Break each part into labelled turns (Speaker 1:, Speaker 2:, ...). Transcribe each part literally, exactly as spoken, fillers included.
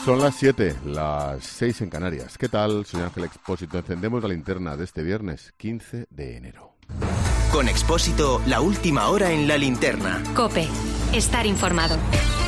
Speaker 1: Son las siete, las seis en Canarias. ¿Qué tal? Soy Ángel Expósito. Encendemos la linterna de este viernes quince de enero.
Speaker 2: Con Expósito, la última hora en la linterna.
Speaker 3: COPE. Estar informado.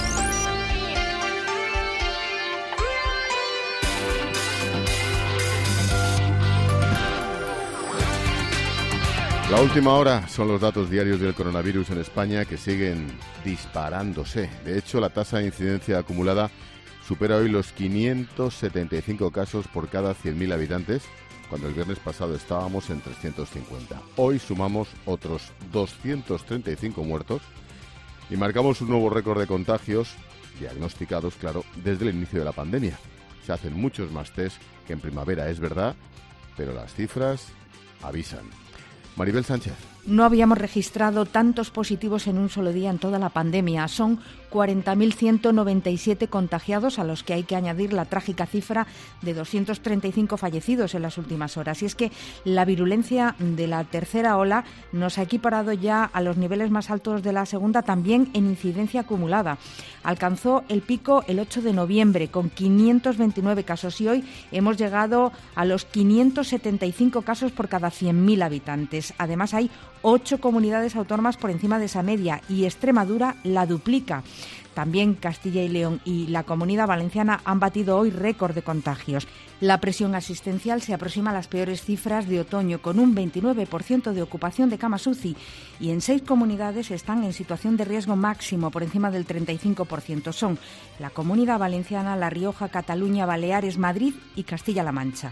Speaker 1: La última hora son los datos diarios del coronavirus en España que siguen disparándose. De hecho, la tasa de incidencia acumulada supera hoy los quinientos setenta y cinco casos por cada cien mil habitantes, cuando el viernes pasado estábamos en trescientos cincuenta. Hoy sumamos otros doscientos treinta y cinco muertos y marcamos un nuevo récord de contagios, diagnosticados, claro, desde el inicio de la pandemia. Se hacen muchos más test que en primavera, es verdad, pero las cifras avisan. Maribel Sánchez.
Speaker 4: No habíamos registrado tantos positivos en un solo día en toda la pandemia. Son cuarenta mil ciento noventa y siete contagiados, a los que hay que añadir la trágica cifra de doscientos treinta y cinco fallecidos en las últimas horas. Y es que la virulencia de la tercera ola nos ha equiparado ya a los niveles más altos de la segunda, también en incidencia acumulada. Alcanzó el pico el ocho de noviembre con quinientos veintinueve casos y hoy hemos llegado a los quinientos setenta y cinco casos por cada cien mil habitantes. Además, hay ocho comunidades autónomas por encima de esa media y Extremadura la duplica. También Castilla y León y la Comunidad Valenciana han batido hoy récord de contagios. La presión asistencial se aproxima a las peores cifras de otoño, con un veintinueve por ciento de ocupación de camas U C I, y en seis comunidades están en situación de riesgo máximo, por encima del treinta y cinco por ciento. Son la Comunidad Valenciana, La Rioja, Cataluña, Baleares, Madrid y Castilla-La Mancha.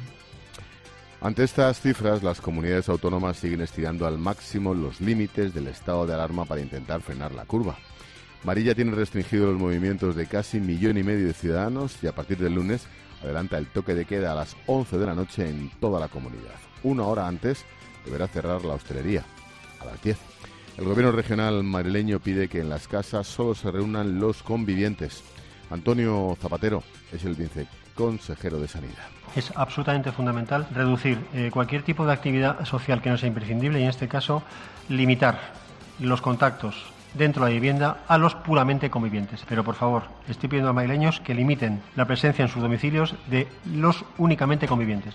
Speaker 1: Ante estas cifras, las comunidades autónomas siguen estirando al máximo los límites del estado de alarma para intentar frenar la curva. Marilla tiene restringido los movimientos de casi millón y medio de ciudadanos y a partir del lunes adelanta el toque de queda a las once de la noche en toda la comunidad. Una hora antes deberá cerrar la hostelería, a las diez. El gobierno regional madrileño pide que en las casas solo se reúnan los convivientes. Antonio Zapatero es el viceconsejero de Sanidad.
Speaker 5: Es absolutamente fundamental reducir eh, cualquier tipo de actividad social que no sea imprescindible y, en este caso, limitar los contactos dentro de la vivienda a los puramente convivientes. Pero, por favor, estoy pidiendo a madrileños que limiten la presencia en sus domicilios de los únicamente convivientes.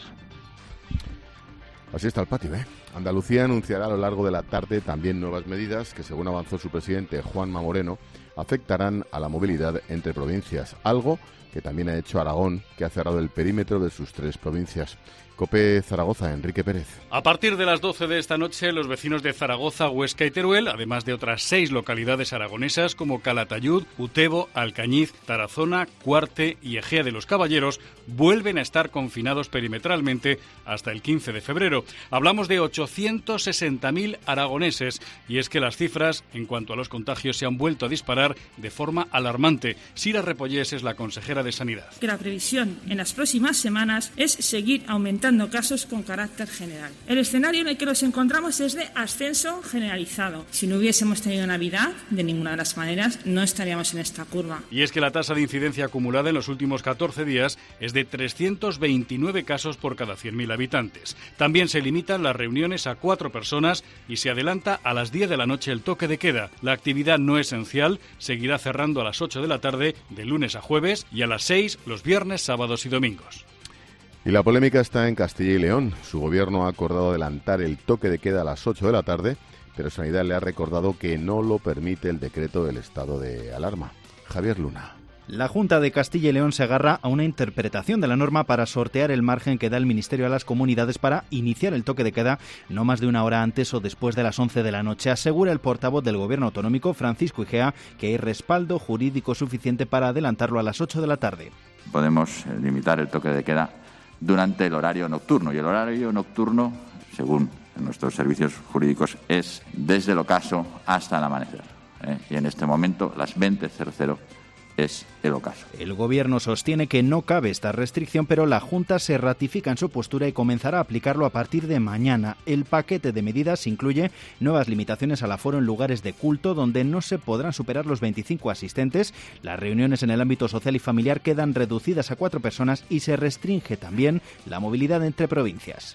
Speaker 1: Así está el patio, ¿eh? Andalucía anunciará a lo largo de la tarde también nuevas medidas que, según avanzó su presidente Juanma Moreno, afectarán a la movilidad entre provincias, algo que también ha hecho Aragón, que ha cerrado el perímetro de sus tres provincias. COPE Zaragoza, Enrique Pérez.
Speaker 6: A partir de las doce de esta noche, los vecinos de Zaragoza, Huesca y Teruel, además de otras seis localidades aragonesas como Calatayud, Utebo, Alcañiz, Tarazona, Cuarte y Ejea de los Caballeros, vuelven a estar confinados perimetralmente hasta el quince de febrero. Hablamos de ochocientos sesenta mil aragoneses y es que las cifras en cuanto a los contagios se han vuelto a disparar de forma alarmante. Sira Repollés es la consejera de Sanidad.
Speaker 7: Que la previsión en las próximas semanas es seguir aumentando casos con carácter general. El escenario en el que nos encontramos es de ascenso generalizado. Si no hubiésemos tenido Navidad, de ninguna de las maneras, no estaríamos en esta curva.
Speaker 6: Y es que la tasa de incidencia acumulada en los últimos catorce días es de trescientos veintinueve casos por cada cien mil habitantes. También se limitan las reuniones a cuatro personas y se adelanta a las diez de la noche el toque de queda. La actividad no esencial seguirá cerrando a las ocho de la tarde de lunes a jueves y a las seis los viernes, sábados y domingos.
Speaker 1: Y la polémica está en Castilla y León. Su gobierno ha acordado adelantar el toque de queda a las ocho de la tarde, pero Sanidad le ha recordado que no lo permite el decreto del estado de alarma. Javier Luna.
Speaker 8: La Junta de Castilla y León se agarra a una interpretación de la norma para sortear el margen que da el Ministerio a las comunidades para iniciar el toque de queda no más de una hora antes o después de las once de la noche. Asegura el portavoz del Gobierno autonómico, Francisco Igea, que hay respaldo jurídico suficiente para adelantarlo a las ocho de la tarde.
Speaker 9: Podemos limitar el toque de queda durante el horario nocturno. Y el horario nocturno, según nuestros servicios jurídicos, es desde el ocaso hasta el amanecer. ¿eh? Y en este momento, las veinte cero es el ocaso.
Speaker 8: El Gobierno sostiene que no cabe esta restricción, pero la Junta se ratifica en su postura y comenzará a aplicarlo a partir de mañana. El paquete de medidas incluye nuevas limitaciones al aforo en lugares de culto, donde no se podrán superar los veinticinco asistentes. Las reuniones en el ámbito social y familiar quedan reducidas a cuatro personas y se restringe también la movilidad entre provincias.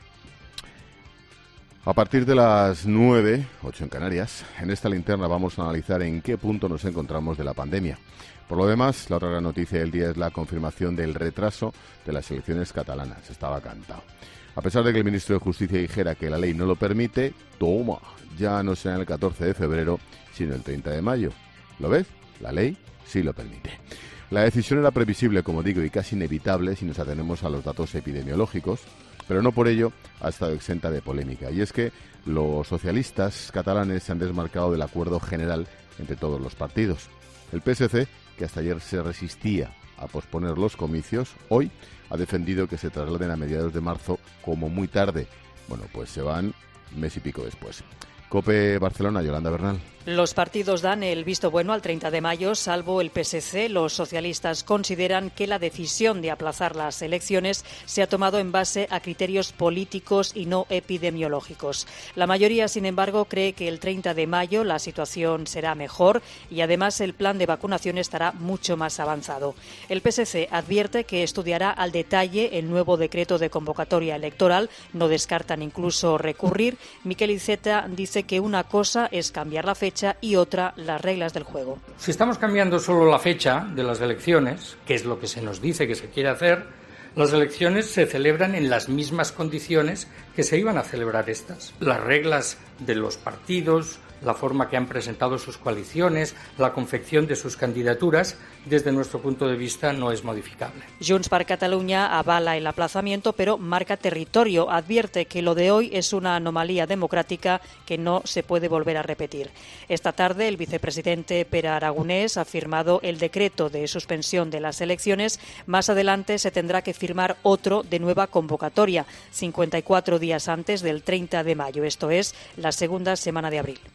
Speaker 1: A partir de las nueve, ocho en Canarias, en esta linterna vamos a analizar en qué punto nos encontramos de la pandemia. Por lo demás, la otra gran noticia del día es la confirmación del retraso de las elecciones catalanas. Estaba cantado. A pesar de que el ministro de Justicia dijera que la ley no lo permite, toma, ya no será el catorce de febrero, sino el treinta de mayo. ¿Lo ves? La ley sí lo permite. La decisión era previsible, como digo, y casi inevitable si nos atenemos a los datos epidemiológicos, pero no por ello ha estado exenta de polémica. Y es que los socialistas catalanes se han desmarcado del acuerdo general entre todos los partidos. El P S C, que hasta ayer se resistía a posponer los comicios, hoy ha defendido que se trasladen a mediados de marzo como muy tarde. Bueno, pues se van mes y pico después. COPE Barcelona, Yolanda Bernal.
Speaker 10: Los partidos dan el visto bueno al treinta de mayo, salvo el P S C. Los socialistas consideran que la decisión de aplazar las elecciones se ha tomado en base a criterios políticos y no epidemiológicos. La mayoría, sin embargo, cree que el treinta de mayo la situación será mejor y además el plan de vacunación estará mucho más avanzado. El P S C advierte que estudiará al detalle el nuevo decreto de convocatoria electoral. No descartan incluso recurrir. Miquel Iceta dice que una cosa es cambiar la fecha y otra las reglas del juego.
Speaker 11: Si estamos cambiando solo la fecha de las elecciones, que es lo que se nos dice que se quiere hacer, las elecciones se celebran en las mismas condiciones que se iban a celebrar estas. Las reglas de los partidos, la forma que han presentado sus coaliciones, la confección de sus candidaturas, desde nuestro punto de vista no es modificable.
Speaker 10: Junts per Catalunya avala el aplazamiento, pero marca territorio. Advierte que lo de hoy es una anomalía democrática que no se puede volver a repetir. Esta tarde el vicepresidente Pere Aragonès ha firmado el decreto de suspensión de las elecciones. Más adelante se tendrá que firmar otro de nueva convocatoria, cincuenta y cuatro días antes del treinta de mayo, esto es, la segunda semana de abril.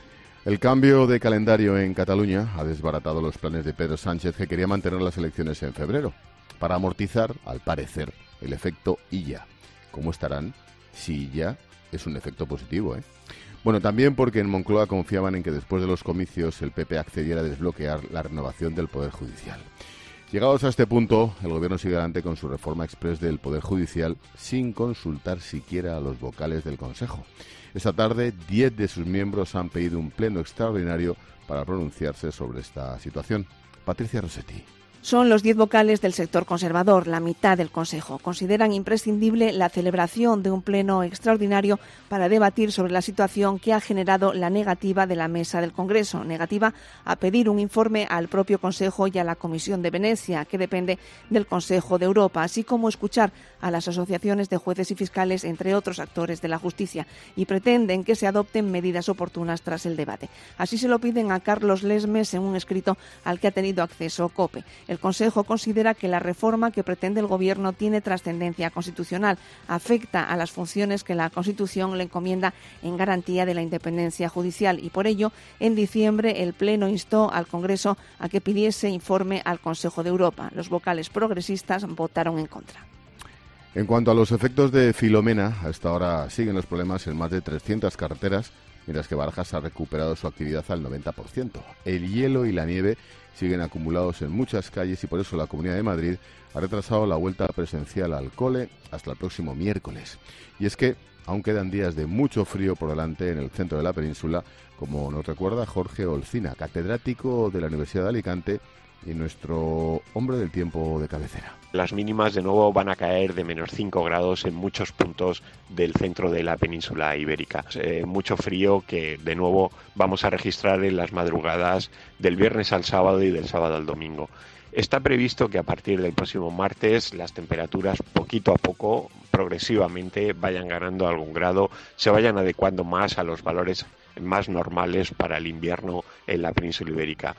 Speaker 1: El cambio de calendario en Cataluña ha desbaratado los planes de Pedro Sánchez, que quería mantener las elecciones en febrero, para amortizar, al parecer, el efecto Illa. ¿Cómo estarán si Illa es un efecto positivo, eh? Bueno, también porque en Moncloa confiaban en que después de los comicios el P P accediera a desbloquear la renovación del Poder Judicial. Llegados a este punto, el Gobierno sigue adelante con su reforma exprés del Poder Judicial sin consultar siquiera a los vocales del Consejo. Esta tarde, diez de sus miembros han pedido un pleno extraordinario para pronunciarse sobre esta situación. Patricia Rossetti.
Speaker 12: Son los diez vocales del sector conservador, la mitad del Consejo. Consideran imprescindible la celebración de un pleno extraordinario para debatir sobre la situación que ha generado la negativa de la Mesa del Congreso, negativa a pedir un informe al propio Consejo y a la Comisión de Venecia, que depende del Consejo de Europa, así como escuchar a las asociaciones de jueces y fiscales, entre otros actores de la justicia, y pretenden que se adopten medidas oportunas tras el debate. Así se lo piden a Carlos Lesmes en un escrito al que ha tenido acceso COPE. El Consejo considera que la reforma que pretende el Gobierno tiene trascendencia constitucional, afecta a las funciones que la Constitución le encomienda en garantía de la independencia judicial y por ello, en diciembre, el Pleno instó al Congreso a que pidiese informe al Consejo de Europa. Los vocales progresistas votaron en contra.
Speaker 1: En cuanto a los efectos de Filomena, hasta ahora siguen los problemas en más de trescientas carreteras, mientras que Barajas ha recuperado su actividad al noventa por ciento. El hielo y la nieve siguen acumulados en muchas calles y por eso la Comunidad de Madrid ha retrasado la vuelta presencial al cole hasta el próximo miércoles. Y es que aún quedan días de mucho frío por delante en el centro de la península, como nos recuerda Jorge Olcina, catedrático de la Universidad de Alicante y nuestro hombre del tiempo de cabecera.
Speaker 13: Las mínimas de nuevo van a caer de menos cinco grados en muchos puntos del centro de la península ibérica. Eh, mucho frío que de nuevo vamos a registrar en las madrugadas del viernes al sábado y del sábado al domingo. Está previsto que a partir del próximo martes las temperaturas poquito a poco, progresivamente, vayan ganando algún grado, se vayan adecuando más a los valores más normales para el invierno en la península ibérica.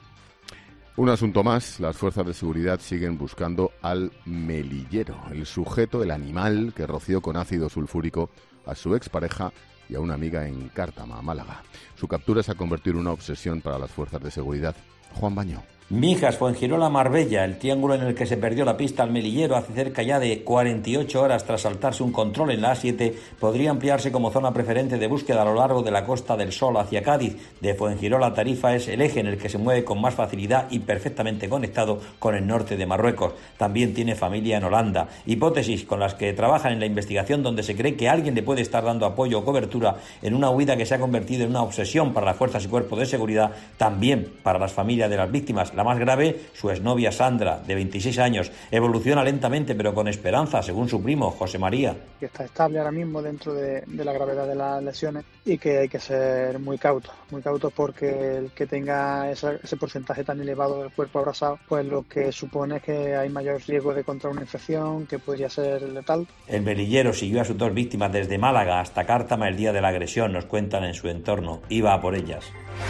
Speaker 1: Un asunto más, las fuerzas de seguridad siguen buscando al melillero, el sujeto, el animal que roció con ácido sulfúrico a su expareja y a una amiga en Cártama, Málaga. Su captura se ha convertido en una obsesión para las fuerzas de seguridad. Juan Baño.
Speaker 14: Mijas, Fuengirola, Marbella, el triángulo en el que se perdió la pista al melillero hace cerca ya de cuarenta y ocho horas tras saltarse un control en la A siete, podría ampliarse como zona preferente de búsqueda a lo largo de la Costa del Sol hacia Cádiz. De Fuengirola a Tarifa es el eje en el que se mueve con más facilidad y perfectamente conectado con el norte de Marruecos. También tiene familia en Holanda. Hipótesis con las que trabajan en la investigación, donde se cree que alguien le puede estar dando apoyo o cobertura en una huida que se ha convertido en una obsesión para las fuerzas y cuerpos de seguridad, también para las familias de las víctimas. La más grave, su exnovia Sandra, de veintiséis años. Evoluciona lentamente pero con esperanza, según su primo, José María.
Speaker 15: Que está estable ahora mismo dentro de, de la gravedad de las lesiones y que hay que ser muy cautos, muy cautos porque el que tenga esa, ese porcentaje tan elevado del cuerpo abrasado, pues lo que supone es que hay mayor riesgo de contraer una infección que podría ser letal.
Speaker 14: El velillero siguió a sus dos víctimas desde Málaga hasta Cártama el día de la agresión, nos cuentan en su entorno. Iba a por ellas.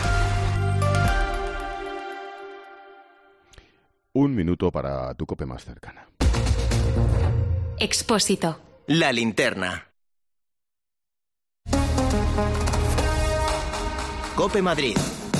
Speaker 1: Un minuto para tu COPE más cercana.
Speaker 3: Expósito.
Speaker 2: La linterna. COPE Madrid.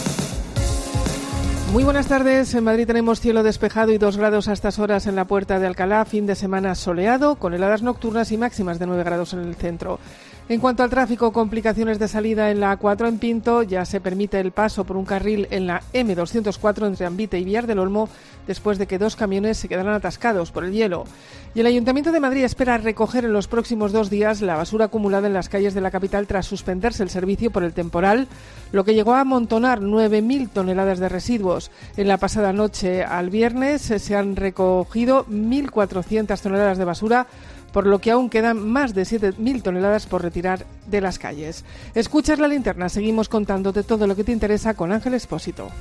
Speaker 16: Muy buenas tardes. En Madrid tenemos cielo despejado y dos grados a estas horas en la Puerta de Alcalá. Fin de semana soleado, con heladas nocturnas y máximas de nueve grados en el centro. En cuanto al tráfico, complicaciones de salida en la A cuatro en Pinto. Ya se permite el paso por un carril en la eme doscientos cuatro entre Ambite y Villar del Olmo, después de que dos camiones se quedaran atascados por el hielo. Y el Ayuntamiento de Madrid espera recoger en los próximos dos días la basura acumulada en las calles de la capital tras suspenderse el servicio por el temporal, lo que llegó a amontonar nueve mil toneladas de residuos. En la pasada noche al viernes se han recogido mil cuatrocientas toneladas de basura, por lo que aún quedan más de siete mil toneladas por retirar de las calles. Escuchas La Linterna, seguimos contándote todo lo que te interesa con Ángel Expósito.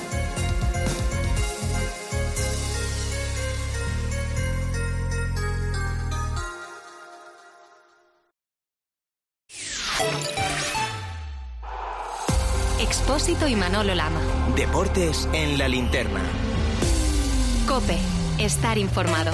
Speaker 3: Expósito y Manolo Lama.
Speaker 2: Deportes en La Linterna.
Speaker 3: COPE. Estar informado.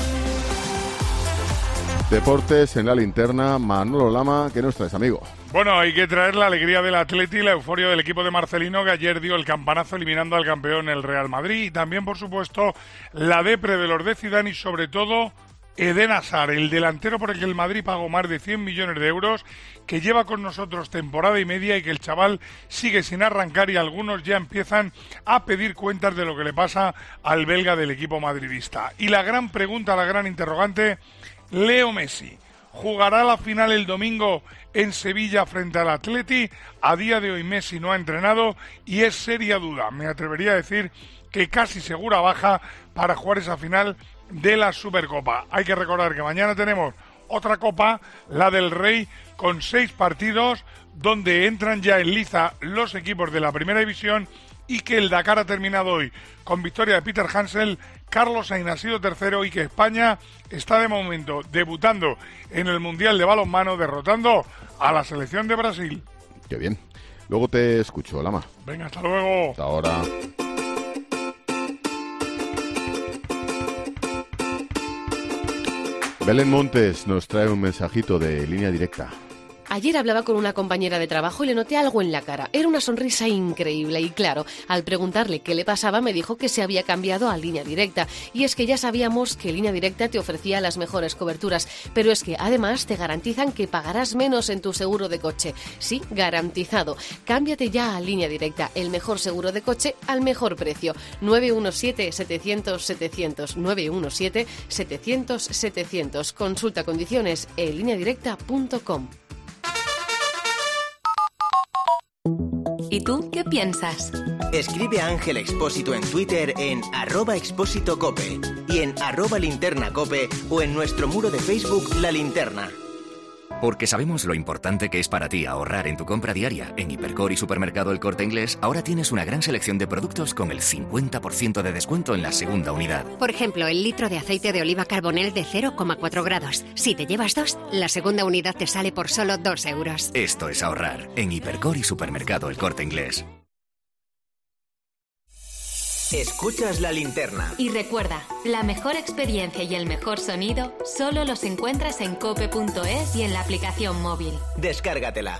Speaker 1: Deportes en La Linterna. Manolo Lama, ¿qué nos traes, amigo?
Speaker 17: Bueno, hay que traer la alegría del Atleti y la euforia del equipo de Marcelino, que ayer dio el campanazo eliminando al campeón, el Real Madrid. Y también, por supuesto, la depre de los de Zidane y, sobre todo, Eden Hazard, el delantero por el que el Madrid pagó más de cien millones de euros, que lleva con nosotros temporada y media y que el chaval sigue sin arrancar, y algunos ya empiezan a pedir cuentas de lo que le pasa al belga del equipo madridista. Y la gran pregunta, la gran interrogante, Leo Messi, ¿jugará la final el domingo en Sevilla frente al Atleti? A día de hoy Messi no ha entrenado y es seria duda, me atrevería a decir que casi segura baja para jugar esa final de la Supercopa. Hay que recordar que mañana tenemos otra Copa, la del Rey, con seis partidos donde entran ya en liza los equipos de la Primera División, y que el Dakar ha terminado hoy con victoria de Peter Hansel, Carlos Sainz ha sido tercero y que España está de momento debutando en el Mundial de Balonmano derrotando a la selección de Brasil.
Speaker 1: Qué bien. Luego te escucho, Lama.
Speaker 17: Venga, hasta luego.
Speaker 1: Hasta ahora. Belén Montes nos trae un mensajito de Línea Directa.
Speaker 18: Ayer hablaba con una compañera de trabajo y le noté algo en la cara. Era una sonrisa increíble y, claro, al preguntarle qué le pasaba me dijo que se había cambiado a Línea Directa. Y es que ya sabíamos que Línea Directa te ofrecía las mejores coberturas, pero es que además te garantizan que pagarás menos en tu seguro de coche. Sí, garantizado. Cámbiate ya a Línea Directa, el mejor seguro de coche al mejor precio. nueve uno siete, setecientos, setecientos, nueve uno siete, setecientos, setecientos. Consulta condiciones en línea directa punto com.
Speaker 3: ¿Y tú qué piensas?
Speaker 2: Escribe a Ángel Expósito en Twitter en arroba expósito cope y en arroba linterna cope o en nuestro muro de Facebook La Linterna.
Speaker 19: Porque sabemos lo importante que es para ti ahorrar en tu compra diaria. En Hipercor y Supermercado El Corte Inglés ahora tienes una gran selección de productos con el cincuenta por ciento de descuento en la segunda unidad.
Speaker 20: Por ejemplo, el litro de aceite de oliva Carbonel de cero coma cuatro grados. Si te llevas dos, la segunda unidad te sale por solo dos euros.
Speaker 19: Esto es ahorrar en Hipercor y Supermercado El Corte Inglés.
Speaker 2: Escuchas La Linterna.
Speaker 3: Y recuerda, la mejor experiencia y el mejor sonido solo los encuentras en cope punto es y en la aplicación móvil.
Speaker 2: Descárgatela.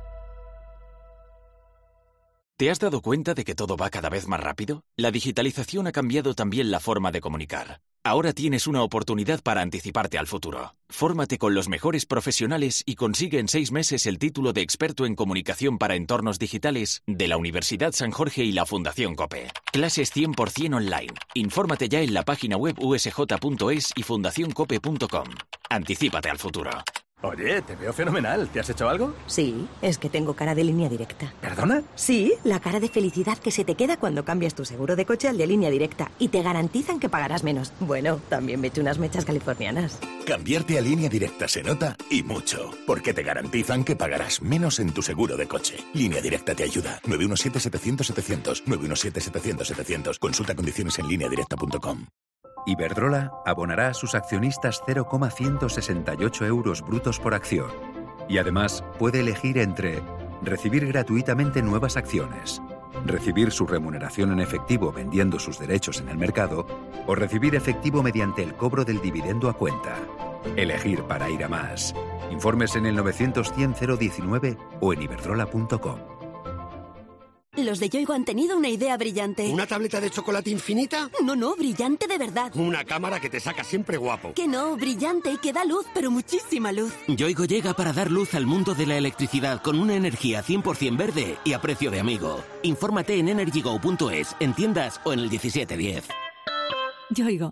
Speaker 21: ¿Te has dado cuenta de que todo va cada vez más rápido? La digitalización ha cambiado también la forma de comunicar. Ahora tienes una oportunidad para anticiparte al futuro. Fórmate con los mejores profesionales y consigue en seis meses el título de experto en comunicación para entornos digitales de la Universidad San Jorge y la Fundación COPE. Clases cien por ciento online. Infórmate ya en la página web u s j punto es y fundación cope punto com. Anticípate al futuro.
Speaker 4: Oye, te veo fenomenal. ¿Te has hecho algo?
Speaker 22: Sí, es que tengo cara de Línea Directa.
Speaker 4: ¿Perdona?
Speaker 22: Sí, la cara de felicidad que se te queda cuando cambias tu seguro de coche al de Línea Directa y te garantizan que pagarás menos. Bueno, también me eché unas mechas californianas.
Speaker 23: Cambiarte a Línea Directa se nota y mucho, porque te garantizan que pagarás menos en tu seguro de coche. Línea Directa te ayuda. nueve uno siete, setecientos, setecientos. nueve uno siete, setecientos, setecientos. Consulta condiciones en línea directa punto com.
Speaker 24: Iberdrola abonará a sus accionistas cero coma ciento sesenta y ocho euros brutos por acción. Y además puede elegir entre recibir gratuitamente nuevas acciones, recibir su remuneración en efectivo vendiendo sus derechos en el mercado o recibir efectivo mediante el cobro del dividendo a cuenta. Elegir para ir a más. Informes en el novecientos cien cero diecinueve o en iberdrola punto com.
Speaker 25: Los de Yoigo han tenido una idea brillante.
Speaker 26: ¿Una tableta de chocolate infinita?
Speaker 25: No, no, brillante de verdad.
Speaker 26: Una cámara que te saca siempre guapo.
Speaker 25: Que no, brillante y que da luz, pero muchísima luz.
Speaker 27: Yoigo llega para dar luz al mundo de la electricidad con una energía cien por ciento verde y a precio de amigo. Infórmate en energy go punto es, en tiendas o en el diecisiete diez.
Speaker 25: Yoigo.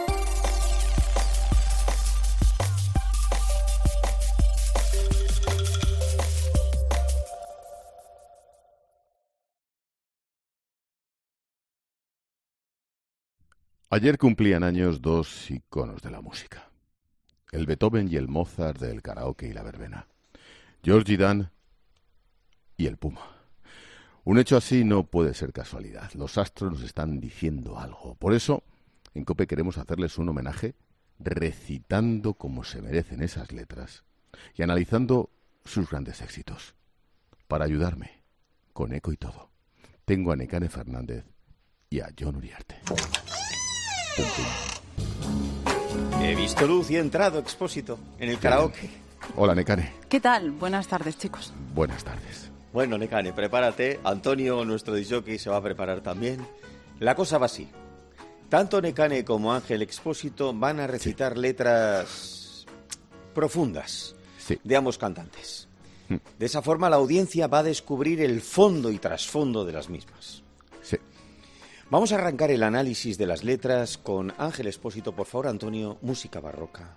Speaker 1: Ayer cumplían años dos iconos de la música. El Beethoven y el Mozart del karaoke y la verbena. Georgie Dan y el Puma. Un hecho así no puede ser casualidad. Los astros nos están diciendo algo. Por eso, en COPE queremos hacerles un homenaje recitando como se merecen esas letras y analizando sus grandes éxitos. Para ayudarme, con eco y todo, tengo a Nekane Fernández y a Jon Uriarte. Pum, pum.
Speaker 28: He visto luz y he entrado, Expósito, en el karaoke.
Speaker 1: Hola, Nekane.
Speaker 29: ¿Qué tal? Buenas tardes, chicos.
Speaker 1: Buenas tardes.
Speaker 28: Bueno, Nekane, prepárate. Antonio, nuestro disjockey, se va a preparar también. La cosa va así. Tanto Nekane como Ángel Expósito van a recitar sí. letras profundas
Speaker 1: sí.
Speaker 28: de ambos cantantes. Mm. De esa forma, la audiencia va a descubrir el fondo y trasfondo de las mismas.
Speaker 1: Sí.
Speaker 28: Vamos a arrancar el análisis de las letras con Ángel Expósito. Por favor, Antonio, música barroca.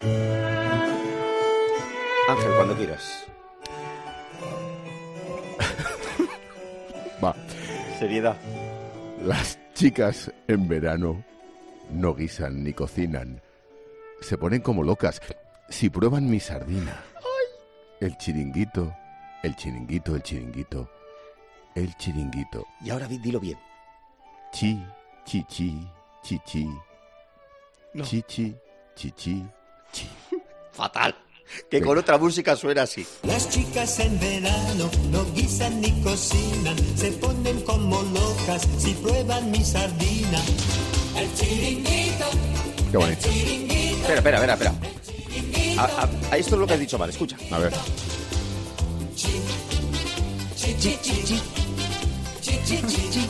Speaker 28: Ángel, cuando quieras.
Speaker 1: Va.
Speaker 28: Seriedad.
Speaker 1: Las chicas en verano no guisan ni cocinan. Se ponen como locas si prueban mi sardina. El chiringuito, el chiringuito, el chiringuito, el chiringuito.
Speaker 28: Y ahora dilo bien.
Speaker 1: Chi, chi, chi, chi, chi. No. Chi, chi, chi, chi, chi.
Speaker 28: Fatal. Que Venga. Con otra música suena así.
Speaker 30: Las chicas en verano no guisan ni cocinan, se ponen como locas si prueban mi sardina. El chiringuito.
Speaker 1: Qué bonito.
Speaker 28: Espera, espera, espera, espera. A, a, a esto es lo que has dicho mal, escucha.
Speaker 1: A ver.
Speaker 30: Chi, chi, chi, chi, chi. Chi, chi, chi, chi.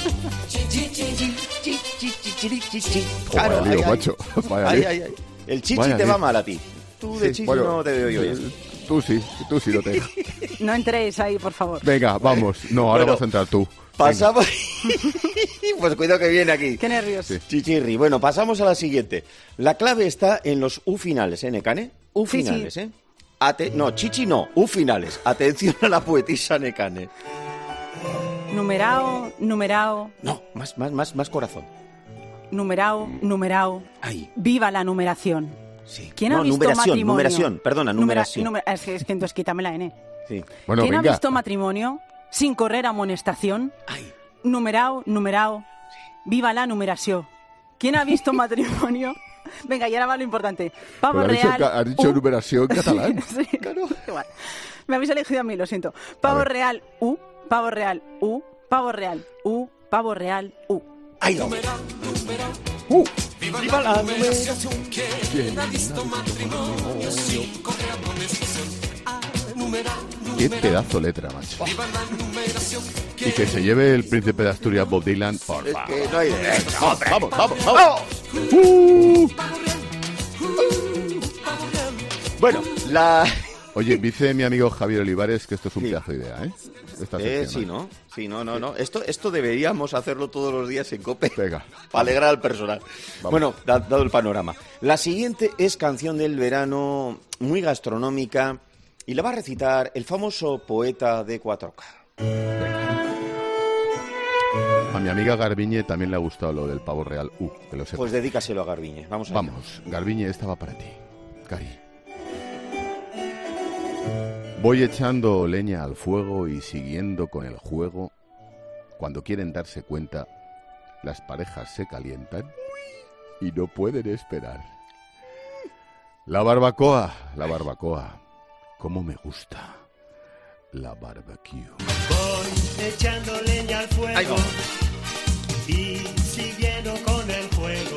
Speaker 1: Claro, lío, macho. Vaya
Speaker 28: ay, ay, ay. El chichi Vaya te lío. Va mal a ti. Tú de sí, chichi bueno, no te veo yo. Ya.
Speaker 1: Tú sí, tú sí lo te.
Speaker 29: No entréis ahí, por favor.
Speaker 1: Venga, vamos. No, ahora bueno, vas a entrar tú.
Speaker 28: Pasamos. Pues cuidado que viene aquí.
Speaker 29: Qué nervios.
Speaker 28: Sí. Chichirri. Bueno, pasamos a la siguiente. La clave está en los U finales, ¿eh, Nekane? U finales, sí, sí. ¿eh? Ate... No, chichi no, U finales. Atención a la poetisa Nekane.
Speaker 29: Numerao, numerao.
Speaker 28: No, más, más, más, más corazón.
Speaker 29: Numerao, numerao.
Speaker 28: Ahí.
Speaker 29: Viva la numeración.
Speaker 28: Sí.
Speaker 29: ¿Quién
Speaker 28: no,
Speaker 29: ha visto
Speaker 28: numeración,
Speaker 29: matrimonio?
Speaker 28: numeración, perdona, numeración.
Speaker 29: Numera, numer, es, que, es que entonces quítame la N.
Speaker 28: Sí.
Speaker 1: Bueno,
Speaker 29: ¿Quién
Speaker 1: venga.
Speaker 29: ha visto matrimonio sin correr amonestación?
Speaker 28: Ay.
Speaker 29: Numerao, numerao. Sí. Viva la numeración. ¿Quién ha visto matrimonio? Venga, y ahora va lo importante. Pavo
Speaker 1: Pero
Speaker 29: real.
Speaker 1: Has dicho, dicho uh. numeración catalán.
Speaker 29: Sí, sí. Claro. Igual. Me habéis elegido a mí, lo siento. Pavo real, U. Pavo real, U. Pavo real, U. Pavo real, U.
Speaker 28: ¡Ay, no!
Speaker 1: ¡Uh!
Speaker 28: ¡Viva la numeración!
Speaker 1: ¿Quién ha visto matrimonio sin correr amonestación? ¡Qué pedazo letra, macho! Y que se lleve el príncipe de Asturias, Bob Dylan, por
Speaker 28: es
Speaker 1: favor.
Speaker 28: Que no hay de...
Speaker 1: ¡Vamos, vamos, vamos! vamos. Uh.
Speaker 28: Bueno, la...
Speaker 1: Oye, dice mi amigo Javier Olivares que esto es un sí. pedazo de idea, ¿eh? Esta
Speaker 28: eh
Speaker 1: sección,
Speaker 28: sí, ¿no? Sí, no, no, no. Esto, esto deberíamos hacerlo todos los días en COPE.
Speaker 1: Venga.
Speaker 28: Para alegrar al personal. Vamos. Bueno, dado el panorama. La siguiente es canción del verano, muy gastronómica, y la va a recitar el famoso poeta de cuatro K.
Speaker 1: Venga. A mi amiga Garbiñe también le ha gustado lo del pavo real U, que lo sepa.
Speaker 28: Pues dedícaselo a Garbiñe. Vamos a
Speaker 1: Vamos, Garbiñe, esta va para ti. Cari. Voy echando leña al fuego y siguiendo con el juego. Cuando quieren darse cuenta, las parejas se calientan y no pueden esperar. La barbacoa, la barbacoa, cómo me gusta la barbecue.
Speaker 30: Voy echando leña al fuego y siguiendo con el juego.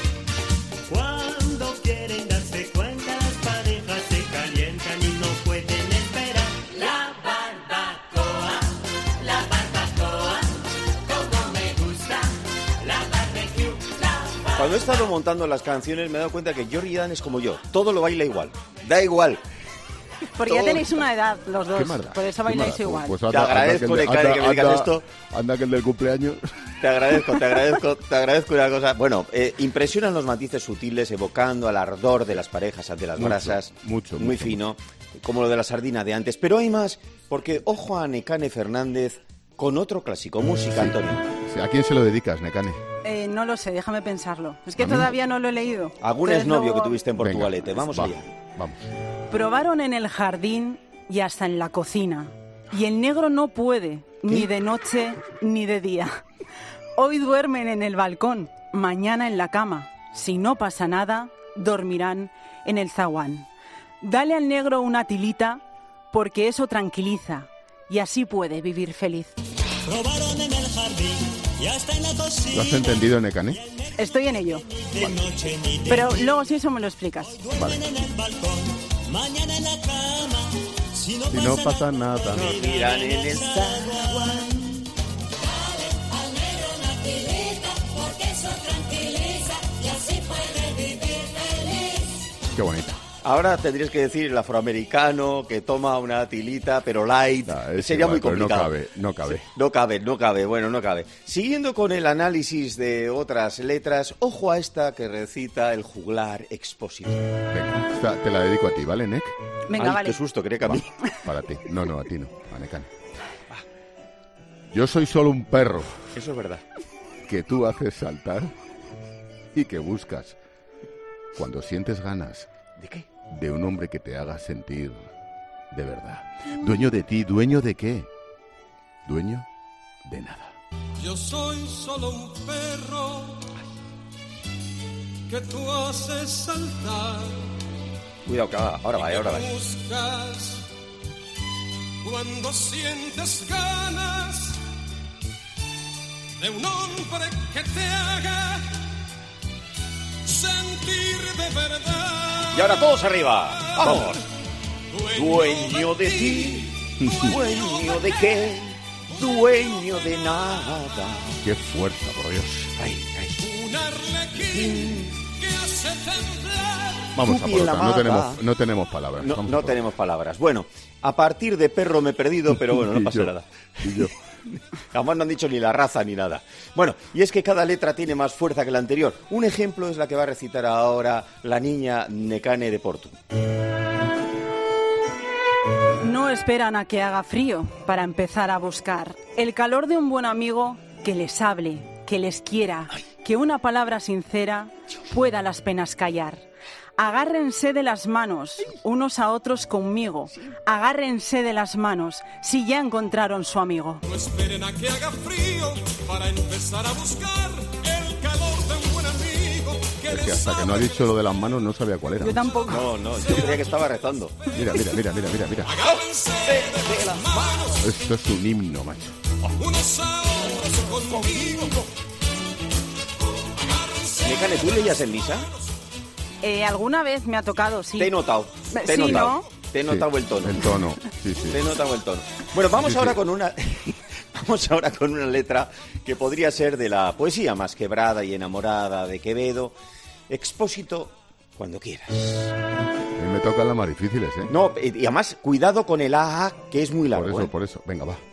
Speaker 30: Cuando quieren darse cuenta, las parejas se calientan y no pueden esperar. La barbacoa, la barbacoa, como me gusta la barbecue, la barbacoa.
Speaker 28: Cuando he estado montando las canciones me he dado cuenta que Jordi Dan es como yo, todo lo baila igual, da igual.
Speaker 29: Porque ya tenéis una edad los dos, por eso bailáis igual.
Speaker 1: Pues
Speaker 28: anda, te agradezco, de cara que me digas esto.
Speaker 1: Anda que el del cumpleaños.
Speaker 28: Te agradezco, te agradezco, te agradezco una cosa. Bueno, eh, impresionan los matices sutiles evocando al ardor de las parejas ante las
Speaker 1: mucho,
Speaker 28: brasas.
Speaker 1: Mucho,
Speaker 28: Muy
Speaker 1: mucho,
Speaker 28: fino,
Speaker 1: mucho.
Speaker 28: Como lo de la sardina de antes. Pero hay más, porque ojo a Nekane Fernández con otro clásico. Música, sí. Antonio.
Speaker 1: Sí, ¿a quién se lo dedicas, Nekane?
Speaker 29: Eh, no lo sé, déjame pensarlo. Es que todavía no lo he leído.
Speaker 28: ¿Algún exnovio luego... que tuviste en Portugalete? Vamos
Speaker 1: va,
Speaker 28: allá.
Speaker 1: Vamos.
Speaker 29: Probaron en el jardín y hasta en la cocina. Y el negro no puede, ¿qué? Ni de noche ni de día. Hoy duermen en el balcón, mañana en la cama. Si no pasa nada, dormirán en el zaguán. Dale al negro una tilita, porque eso tranquiliza, y así puede vivir feliz.
Speaker 30: Probaron en el jardín y hasta en la cocina.
Speaker 1: ¿Lo has entendido, Nekane?
Speaker 29: Estoy en ello. Vale. Pero luego si eso me lo explicas.
Speaker 1: Vale.
Speaker 30: Mañana en la cama. Si no,
Speaker 1: si
Speaker 30: pasa,
Speaker 1: no pasa nada, nada.
Speaker 28: Nos miran en el zaguán.
Speaker 30: Dale al negro una tilita, porque eso tranquiliza y así puede vivir feliz.
Speaker 1: Qué bonita.
Speaker 28: Ahora tendrías que decir el afroamericano que toma una tilita, pero light. No, sería
Speaker 1: igual,
Speaker 28: muy complicado.
Speaker 1: No cabe, no cabe.
Speaker 28: Sí, no cabe, no cabe, bueno, no cabe. Siguiendo con el análisis de otras letras, ojo a esta que recita el juglar Expósito.
Speaker 1: Venga, esta te la dedico a ti, ¿vale, Nek?
Speaker 29: Venga,
Speaker 28: Ay,
Speaker 29: vale.
Speaker 28: Qué susto, creía que a mí.
Speaker 1: Va, para ti. No, no, a ti no, a Nekane. Yo soy solo un perro.
Speaker 28: Eso es verdad.
Speaker 1: Que tú haces saltar y que buscas cuando sientes ganas.
Speaker 28: ¿De qué?
Speaker 1: De un hombre que te haga sentir de verdad. Dueño de ti, ¿dueño de qué? Dueño de nada.
Speaker 30: Yo soy solo un perro que tú haces saltar.
Speaker 28: Cuidado, que ahora, ahora va, ahora va.
Speaker 30: Buscas cuando sientes ganas de un hombre que te haga sentir de verdad.
Speaker 28: Y ahora todos arriba. ¡Vamos! Dueño de ti, dueño de qué, dueño de nada.
Speaker 1: ¡Qué fuerza, por Dios!
Speaker 28: Ay, ay.
Speaker 30: Un arlequín que hace temblar.
Speaker 1: Vamos a por otra, no tenemos, no tenemos palabras.
Speaker 28: No, no tenemos palabras. Bueno, a partir de perro me he perdido, pero bueno, no pasa
Speaker 1: yo,
Speaker 28: nada.
Speaker 1: Y yo.
Speaker 28: Jamás no han dicho ni la raza ni nada. Bueno, y es que cada letra tiene más fuerza que la anterior. Un ejemplo es la que va a recitar ahora la niña Nekane de Portu.
Speaker 29: No esperan a que haga frío para empezar a buscar el calor de un buen amigo que les hable, que les quiera, que una palabra sincera pueda las penas callar. Agárrense de las manos, unos a otros conmigo. Agárrense de las manos, si ya encontraron su amigo.
Speaker 30: No esperen a que haga frío para empezar a buscar el calor de un buen amigo. Que
Speaker 1: es que hasta que no ha dicho lo de las manos no sabía cuál era.
Speaker 29: Yo tampoco.
Speaker 28: No, no, yo creía que estaba rezando.
Speaker 1: Mira, mira, mira, mira, mira, mira.
Speaker 30: Agárrense de las manos.
Speaker 1: Esto es un himno, macho.
Speaker 30: Unos a otros conmigo.
Speaker 28: Nekane, ¿tú leías en misa?
Speaker 29: Eh, alguna vez me ha tocado, sí.
Speaker 28: Te he notado, te he
Speaker 29: sí,
Speaker 28: notado.
Speaker 29: ¿no?
Speaker 28: Te he notado
Speaker 1: sí,
Speaker 28: el tono.
Speaker 1: El tono, sí, sí.
Speaker 28: Te he notado el tono. Bueno, vamos
Speaker 1: sí,
Speaker 28: ahora
Speaker 1: sí.
Speaker 28: con una... Vamos ahora con una letra que podría ser de la poesía más quebrada y enamorada de Quevedo. Expósito, cuando quieras.
Speaker 1: A mí me tocan las más difíciles, ¿eh?
Speaker 28: No, y además, cuidado con el A, A, que es muy largo.
Speaker 1: Por eso,
Speaker 28: ¿eh?
Speaker 1: por eso. Venga, va.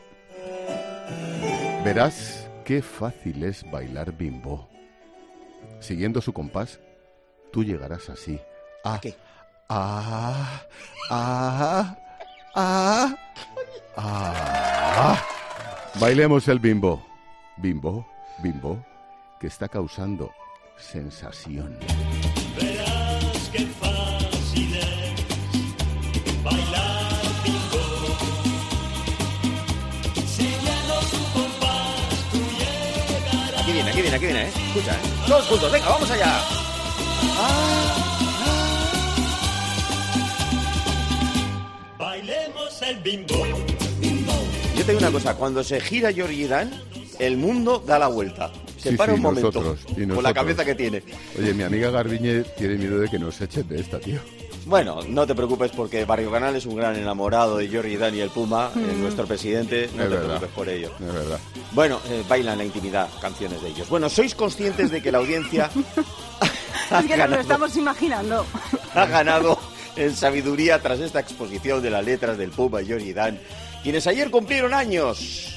Speaker 1: Verás qué fácil es bailar bimbo. Siguiendo su compás, tú llegarás así. A,
Speaker 28: ¿Qué?
Speaker 1: A, A, A, A. Bailemos el bimbo. Bimbo, bimbo, que está causando sensación.
Speaker 30: Verás qué fácil es bailar bimbo. Siguiendo su compás, tú llegarás.
Speaker 28: Aquí viene, aquí viene, aquí viene, ¿eh? Escucha, ¿eh? Todos juntos, venga, vamos allá. Ah,
Speaker 30: ah. Bailemos el bimbo.
Speaker 28: Yo te digo una cosa, cuando se gira Georgie Dan, el mundo da la vuelta. Se
Speaker 1: Sí,
Speaker 28: para
Speaker 1: sí,
Speaker 28: un momento
Speaker 1: nosotros, y
Speaker 28: con la
Speaker 1: nosotros.
Speaker 28: cabeza que tiene.
Speaker 1: Oye, mi amiga Garbiñe tiene miedo de que nos echen de esta, tío.
Speaker 28: Bueno, no te preocupes porque Barrio Canal es un gran enamorado de Georgie Dan y el Puma,
Speaker 1: Mm.
Speaker 28: eh, nuestro presidente. No
Speaker 1: Es
Speaker 28: te
Speaker 1: verdad.
Speaker 28: preocupes por ello.
Speaker 1: Es verdad.
Speaker 28: Bueno, eh, bailan en la intimidad canciones de ellos. Bueno, ¿sois conscientes de que la audiencia ha
Speaker 29: Es que nos lo
Speaker 28: ganado,
Speaker 29: estamos imaginando.
Speaker 28: ha ganado en sabiduría tras esta exposición de las letras del Puma y Georgie Dan, quienes ayer cumplieron años?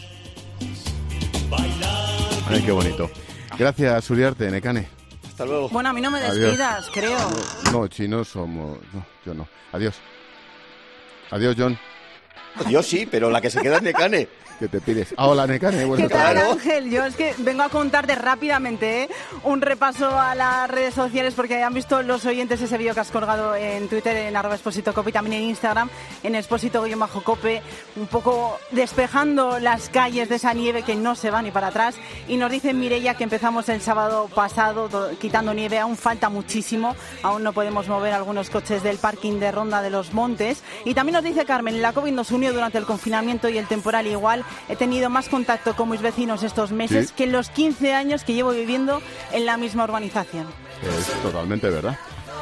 Speaker 1: Ay, qué bonito. Gracias, Uriarte, Nekane.
Speaker 28: Hasta luego.
Speaker 29: Bueno, a mí no me
Speaker 1: Adiós.
Speaker 29: despidas, creo.
Speaker 1: No, chinos somos... No, yo no. Adiós. Adiós, John.
Speaker 28: Yo sí, pero la que se queda es Nekane.
Speaker 1: ¿Qué te pides? Ah, hola, Nekane. Buenas
Speaker 29: ¿Qué tal,
Speaker 1: tardes.
Speaker 29: Ángel? Yo es que vengo a contarte rápidamente, ¿eh? un repaso a las redes sociales porque han visto los oyentes ese vídeo que has colgado en Twitter, en arroba Expósito Cope, y también en Instagram, en Expósito-Cope, un poco despejando las calles de esa nieve que no se va ni para atrás. Y nos dice Mireia que empezamos el sábado pasado to- quitando nieve, aún falta muchísimo, aún no podemos mover algunos coches del parking de Ronda de los Montes. Y también nos dice Carmen, la COVID nos unió durante el confinamiento y el temporal igual. He tenido más contacto con mis vecinos estos meses
Speaker 1: Sí.
Speaker 29: que en los quince años que llevo viviendo en la misma urbanización.
Speaker 1: Es totalmente verdad.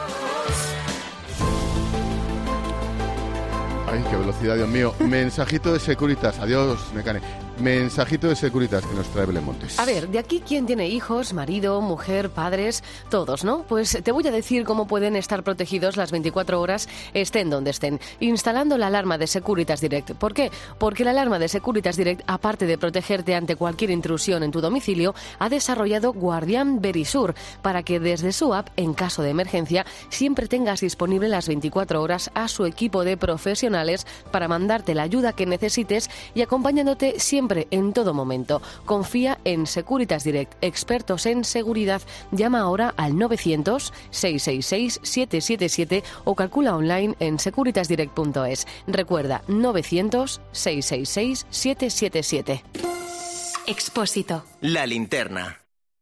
Speaker 1: Ay, qué velocidad, Dios mío. Mensajito de Securitas. Adiós, Nekane. Mensajito de Securitas que nos trae Belén Montes.
Speaker 18: A ver, de aquí quién tiene hijos, marido, mujer, padres, todos, ¿no? Pues te voy a decir cómo pueden estar protegidos las veinticuatro horas, estén donde estén, instalando la alarma de Securitas Direct. ¿Por qué? Porque la alarma de Securitas Direct, aparte de protegerte ante cualquier intrusión en tu domicilio, ha desarrollado Guardián Verisur para que desde su app, en caso de emergencia, siempre tengas disponible las veinticuatro horas a su equipo de profesionales para mandarte la ayuda que necesites y acompañándote siempre en todo momento. Confía en Securitas Direct, expertos en seguridad. Llama ahora al novecientos, seiscientos sesenta y seis, setecientos setenta y siete o calcula online en securitas direct punto es. Recuerda, novecientos, seiscientos sesenta y seis, setecientos setenta y siete.
Speaker 3: Expósito.
Speaker 2: La linterna.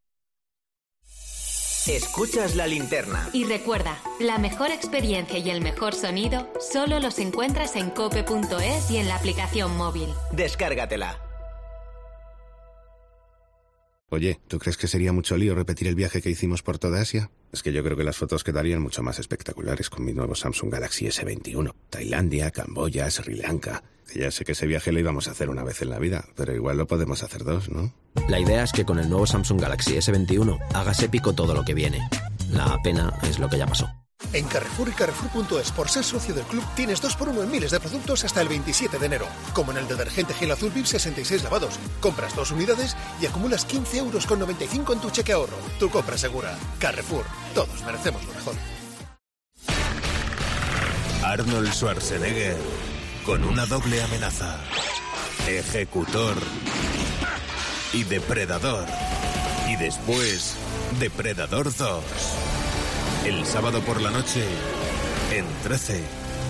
Speaker 2: Escuchas la linterna.
Speaker 3: Y recuerda, la mejor experiencia y el mejor sonido solo los encuentras en cope punto es y en la aplicación móvil.
Speaker 2: Descárgatela.
Speaker 5: Oye, ¿tú crees que sería mucho lío repetir el viaje que hicimos por toda Asia? Es que yo creo que las fotos quedarían mucho más espectaculares con mi nuevo Samsung Galaxy ese veintiuno. Tailandia, Camboya, Sri Lanka. Que ya sé que ese viaje lo íbamos a hacer una vez en la vida, pero igual lo podemos hacer dos, ¿no?
Speaker 6: La idea es que con el nuevo Samsung Galaxy ese veintiuno hagas épico todo lo que viene. La pena es lo que ya pasó.
Speaker 7: En Carrefour y Carrefour punto es, por ser socio del club, tienes dos por uno en miles de productos hasta el veintisiete de enero. Como en el detergente Gel Azul V I P sesenta y seis lavados. Compras dos unidades y acumulas quince euros con noventa y cinco en tu cheque ahorro. Tu compra segura. Carrefour. Todos merecemos lo mejor.
Speaker 23: Arnold Schwarzenegger con una doble amenaza. Ejecutor y Depredador. Y después, Depredador dos. El sábado por la noche, en trece.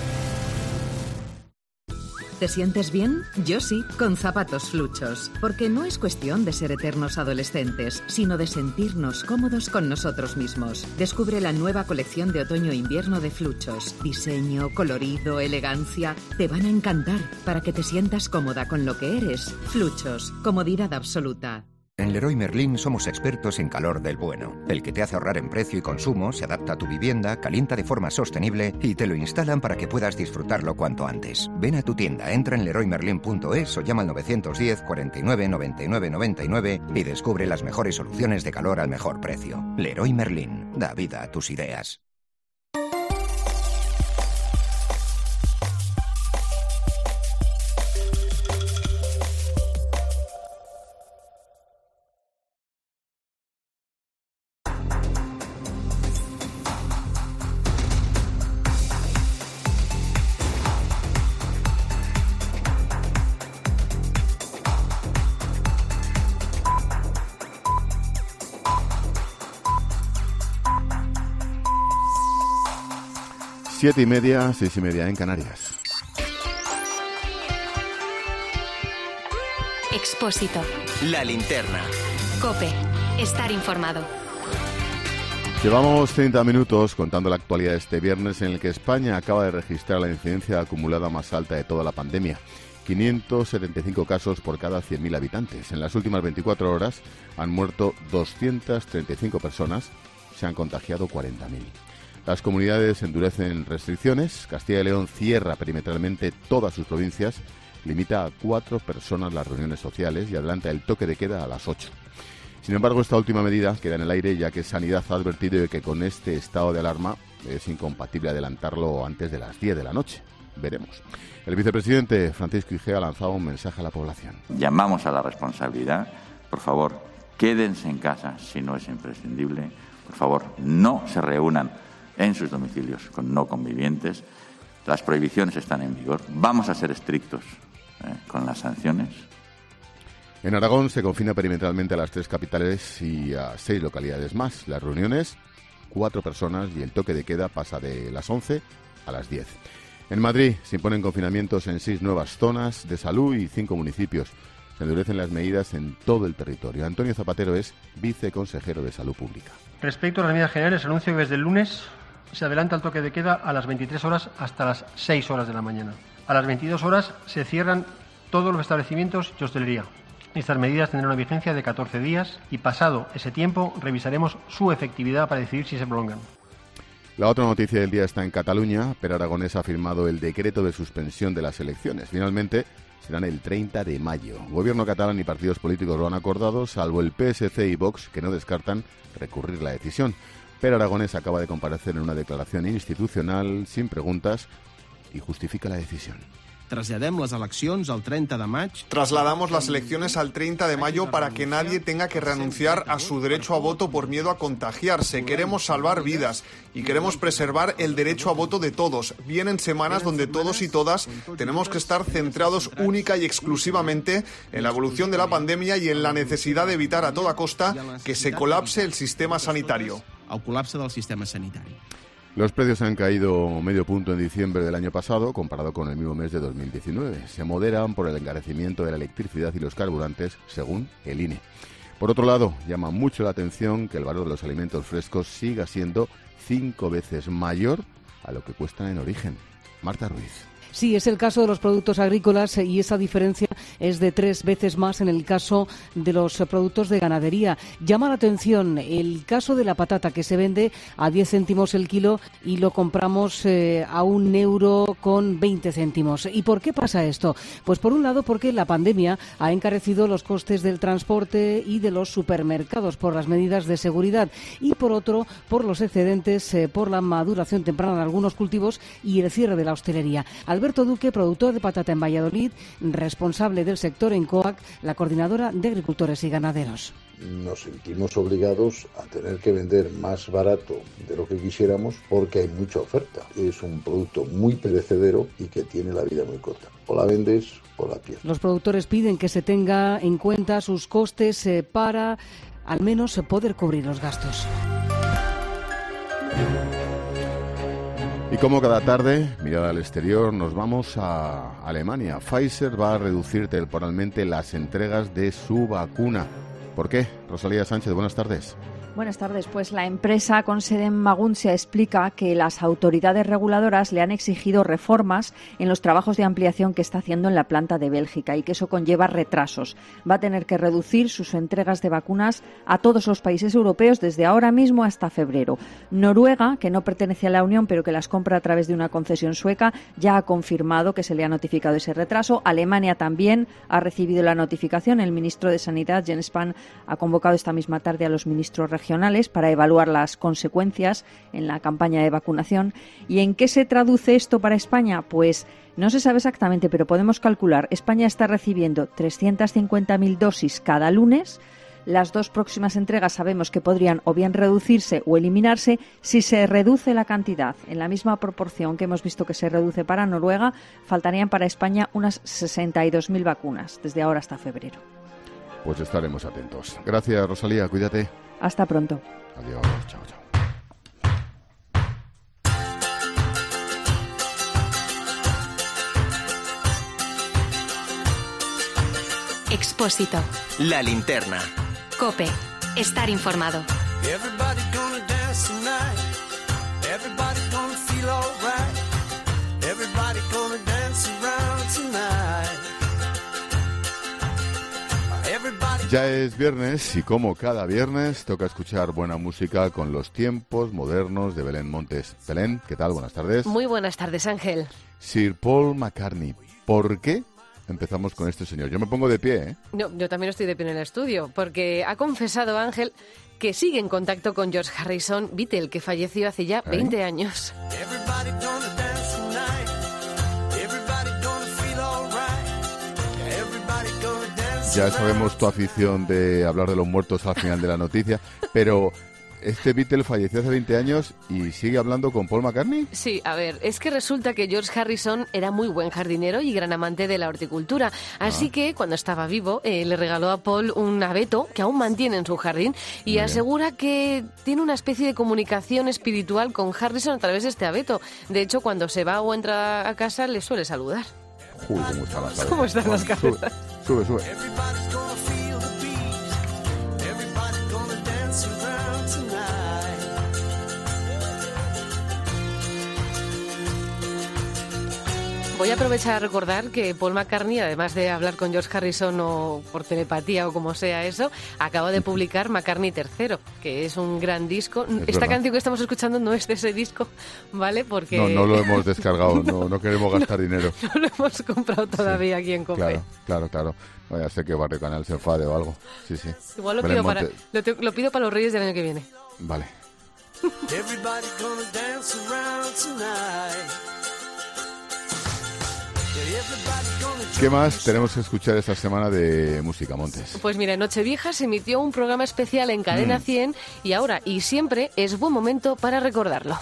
Speaker 8: ¿Te sientes bien? Yo sí, con zapatos Fluchos. Porque no es cuestión de ser eternos adolescentes, sino de sentirnos cómodos con nosotros mismos. Descubre la nueva colección de otoño-invierno de Fluchos. Diseño, colorido, elegancia. Te van a encantar para que te sientas cómoda con lo que eres. Fluchos, comodidad absoluta.
Speaker 9: En Leroy Merlin somos expertos en calor del bueno, el que te hace ahorrar en precio y consumo, se adapta a tu vivienda, calienta de forma sostenible y te lo instalan para que puedas disfrutarlo cuanto antes. Ven a tu tienda, entra en leroy merlin punto es o llama al novecientos diez, cuarenta y nueve, noventa y nueve, noventa y nueve y descubre las mejores soluciones de calor al mejor precio. Leroy Merlin, da vida a tus ideas.
Speaker 1: Siete y media, seis y media en Canarias.
Speaker 3: Expósito.
Speaker 2: La linterna.
Speaker 3: COPE. Estar informado.
Speaker 1: Llevamos treinta minutos contando la actualidad de este viernes, en el que España acaba de registrar la incidencia acumulada más alta de toda la pandemia. quinientos setenta y cinco casos por cada cien mil habitantes. En las últimas veinticuatro horas han muerto doscientas treinta y cinco personas, se han contagiado cuarenta mil. Las comunidades endurecen restricciones. Castilla y León cierra perimetralmente todas sus provincias, limita a cuatro personas las reuniones sociales y adelanta el toque de queda a las ocho. Sin embargo, esta última medida queda en el aire, ya que Sanidad ha advertido de que con este estado de alarma es incompatible adelantarlo antes de las diez de la noche. Veremos. El vicepresidente Francisco Igea ha lanzado un mensaje a la población.
Speaker 10: Llamamos a la responsabilidad. Por favor, quédense en casa si no es imprescindible. Por favor, no se reúnan en sus domicilios con no convivientes. Las prohibiciones están en vigor. Vamos a ser estrictos eh, con las sanciones.
Speaker 1: En Aragón se confina perimetralmente a las tres capitales y a seis localidades más. Las reuniones, cuatro personas, y el toque de queda pasa de las once a las diez. En Madrid se imponen confinamientos en seis nuevas zonas de salud y cinco municipios. Se endurecen las medidas en todo el territorio. Antonio Zapatero es viceconsejero de Salud Pública.
Speaker 11: Respecto a las medidas generales, anuncio que desde el lunes se adelanta el toque de queda a las veintitrés horas hasta las seis horas de la mañana. A las veintidós horas se cierran todos los establecimientos y hostelería. Estas medidas tendrán una vigencia de catorce días y, pasado ese tiempo, revisaremos su efectividad para decidir si se prolongan.
Speaker 1: La otra noticia del día está en Cataluña. Pere Aragonés ha firmado el decreto de suspensión de las elecciones. Finalmente serán el treinta de mayo. Gobierno catalán y partidos políticos lo han acordado, salvo el P S C y Vox, que no descartan recurrir la decisión. Pere Aragonés acaba de comparecer en una declaración institucional sin preguntas y justifica la decisión.
Speaker 12: Traslladem les eleccions al treinta de maig.
Speaker 13: Trasladamos las elecciones al treinta de mayo para que nadie tenga que renunciar a su derecho a voto por miedo a contagiarse. Queremos salvar vidas y queremos preservar el derecho a voto de todos. Vienen semanas donde todos y todas tenemos que estar centrados única y exclusivamente en la evolución de la pandemia y en la necesidad de evitar a toda costa que se colapse el sistema sanitario.
Speaker 12: El colapse del sistema sanitari.
Speaker 1: Los precios han caído medio punto en diciembre del año pasado, comparado con el mismo mes de dos mil diecinueve. Se moderan por el encarecimiento de la electricidad y los carburantes, según el I N E. Por otro lado, llama mucho la atención que el valor de los alimentos frescos siga siendo cinco veces mayor a lo que cuestan en origen. Marta Ruiz.
Speaker 14: Sí, es el caso de los productos agrícolas y esa diferencia es de tres veces más en el caso de los productos de ganadería. Llama la atención el caso de la patata, que se vende a diez céntimos el kilo y lo compramos eh, a un euro con veinte céntimos. ¿Y por qué pasa esto? Pues por un lado porque la pandemia ha encarecido los costes del transporte y de los supermercados por las medidas de seguridad, y por otro por los excedentes eh, por la maduración temprana de algunos cultivos y el cierre de la hostelería. Alberto Duque, productor de patata en Valladolid, responsable del sector en C O A C, la coordinadora de agricultores y ganaderos.
Speaker 15: Nos sentimos obligados a tener que vender más barato de lo que quisiéramos porque hay mucha oferta. Es un producto muy perecedero y que tiene la vida muy corta. O la vendes o la pierdes. Los productores piden que se tenga en cuenta sus costes eh, para al menos poder cubrir los gastos.
Speaker 1: Y como cada tarde, mirada al exterior, nos vamos a Alemania. Pfizer va a reducir temporalmente las entregas de su vacuna. ¿Por qué? Rosalía Sánchez, buenas tardes.
Speaker 16: Buenas tardes. Pues la empresa con sede en Maguncia explica que las autoridades reguladoras le han exigido reformas en los trabajos de ampliación que está haciendo en la planta de Bélgica y que eso conlleva retrasos. Va a tener que reducir sus entregas de vacunas a todos los países europeos desde ahora mismo hasta febrero. Noruega, que no pertenece a la Unión pero que las compra a través de una concesión sueca, ya ha confirmado que se le ha notificado ese retraso. Alemania también ha recibido la notificación. El ministro de Sanidad, Jens Spahn, ha convocado esta misma tarde a los ministros regionales para evaluar las consecuencias en la campaña de vacunación. ¿Y en qué se traduce esto para España? Pues no se sabe exactamente, pero podemos calcular. España está recibiendo trescientas cincuenta mil dosis cada lunes. Las dos próximas entregas sabemos que podrían o bien reducirse o eliminarse. Si se reduce la cantidad en la misma proporción que hemos visto que se reduce para Noruega, faltarían para España unas sesenta y dos mil vacunas desde ahora hasta febrero.
Speaker 1: Pues estaremos atentos. Gracias, Rosalía, cuídate.
Speaker 16: Hasta pronto.
Speaker 1: Adiós, chao, chao.
Speaker 3: Expósito.
Speaker 2: La linterna.
Speaker 3: COPE. Estar informado.
Speaker 30: Everybody gonna dance tonight. Everybody gonna feel alright. Everybody gonna dance around tonight. Everybody...
Speaker 1: Ya es viernes y como cada viernes toca escuchar buena música con los tiempos modernos de Belén Montes. Belén, ¿qué tal? Buenas tardes.
Speaker 18: Muy buenas tardes, Ángel.
Speaker 1: Sir Paul McCartney. ¿Por qué empezamos con este señor? Yo me pongo de pie, ¿eh?
Speaker 18: No, yo también estoy de pie en el estudio, porque ha confesado Ángel que sigue en contacto con George Harrison, Beatle, que falleció hace ya veinte años.
Speaker 30: Everybody gonna dance tonight. Everybody gonna feel alright. Everybody gonna dance.
Speaker 1: Ya sabemos tu afición de hablar de los muertos al final de la noticia, pero este Beatle falleció hace veinte años y sigue hablando con Paul McCartney.
Speaker 18: Sí, a ver, es que resulta que George Harrison era muy buen jardinero y gran amante de la horticultura. Así ah. que cuando estaba vivo eh, le regaló a Paul un abeto que aún mantiene en su jardín y muy asegura bien. que tiene una especie de comunicación espiritual con Harrison a través de este abeto. De hecho, cuando se va o entra a casa le suele saludar.
Speaker 1: Uy, cómo están las cabezas.
Speaker 18: ¿Cómo están las cabezas?
Speaker 1: Sube, sube. sube.
Speaker 18: Voy a aprovechar a recordar que Paul McCartney, además de hablar con George Harrison o por telepatía o como sea eso, acaba de publicar McCartney tercero, que es un gran disco.
Speaker 1: Es
Speaker 18: Esta
Speaker 1: verdad.
Speaker 18: canción que estamos escuchando no es de ese disco, ¿vale? Porque
Speaker 1: No, no lo hemos descargado, no, no queremos gastar
Speaker 18: no,
Speaker 1: dinero.
Speaker 18: No lo hemos comprado todavía sí, aquí en COPE.
Speaker 1: Claro, claro, claro. Vaya a ser que Barrio Canal se enfade o algo. Sí, sí.
Speaker 18: Igual lo pido, para, lo, te, lo pido para los Reyes del año que viene.
Speaker 1: Vale.
Speaker 30: Everybody gonna dance around tonight.
Speaker 1: ¿Qué más tenemos que escuchar esta semana de música, Montes?
Speaker 18: Pues mira, en Nochevieja se emitió un programa especial en Cadena mm. cien y ahora y siempre es buen momento para recordarlo.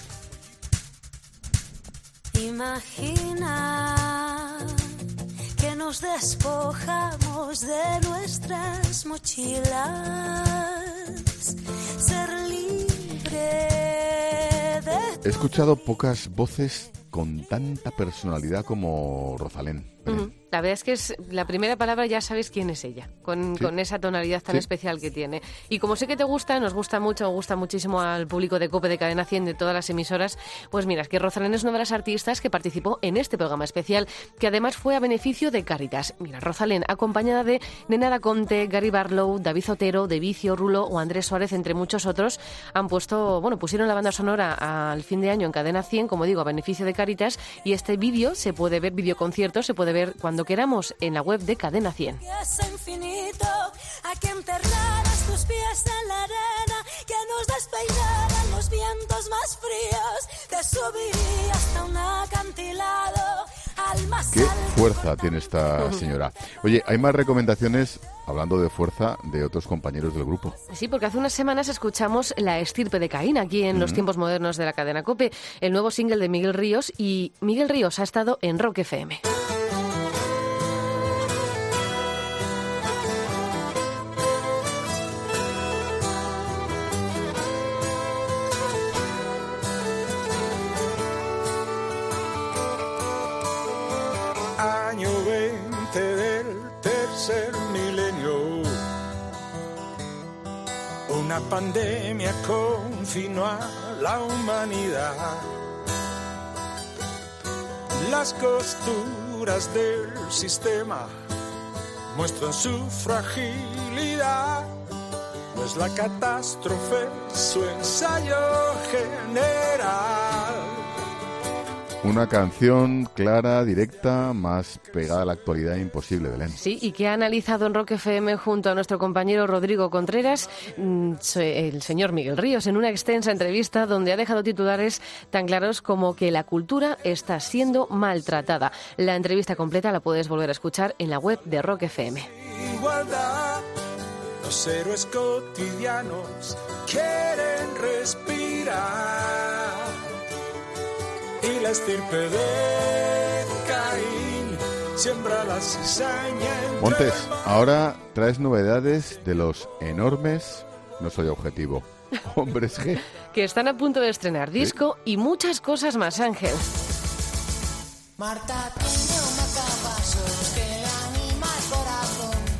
Speaker 4: Imagina que nos despojamos de nuestras mochilas, ser libre de...
Speaker 1: He escuchado pocas voces con tanta personalidad como Rosalén.
Speaker 18: Uh-huh. La verdad es que es la primera palabra, ya sabes quién es ella, con, sí. con esa tonalidad tan sí. especial que tiene. Y como sé que te gusta, nos gusta mucho, nos gusta muchísimo al público de COPE, de Cadena cien, de todas las emisoras, pues mira, es que Rosalén es una de las artistas que participó en este programa especial, que además fue a beneficio de Cáritas. Mira, Rosalén, acompañada de Nena Da Conte, Gary Barlow, David Otero, De Vicio, Rulo o Andrés Suárez, entre muchos otros, han puesto, bueno, pusieron la banda sonora al fin de año en Cadena cien, como digo, a beneficio de Cáritas, y este vídeo se puede ver, videoconcierto, se puede ver cuando queramos en la web de Cadena cien.
Speaker 4: Infinito, a que enterraras tus pies en la arena, que nos despeinaran los vientos más fríos, te subiría hasta un acantilado al más
Speaker 1: Qué fuerza tiene esta señora. Oye, hay más recomendaciones, hablando de fuerza, de otros compañeros del grupo.
Speaker 18: Sí, porque hace unas semanas escuchamos La estirpe de Caín, aquí en uh-huh. los tiempos modernos de la cadena COPE, el nuevo single de Miguel Ríos, y Miguel Ríos ha estado en Rock F M.
Speaker 30: Año veinte del tercer milenio, una pandemia confinó a la humanidad. Las costuras del sistema muestran su fragilidad, pues la catástrofe es su ensayo general.
Speaker 1: Una canción clara, directa, más pegada a la actualidad imposible, Belén.
Speaker 18: Sí, y que ha analizado en Rock F M junto a nuestro compañero Rodrigo Contreras, el señor Miguel Ríos, en una extensa entrevista donde ha dejado titulares tan claros como que la cultura está siendo maltratada. La entrevista completa la puedes volver a escuchar en la web de Rock F M.
Speaker 30: Igualdad, los héroes cotidianos quieren respirar. Y la estirpe de Caín siembra la cizaña entre
Speaker 1: Montes, ahora traes novedades de los enormes, no soy objetivo, Hombres G.
Speaker 18: Que están a punto de estrenar disco ¿sí? y muchas cosas más, Ángel.
Speaker 4: Marta tiene un macapasos que le anima el corazón.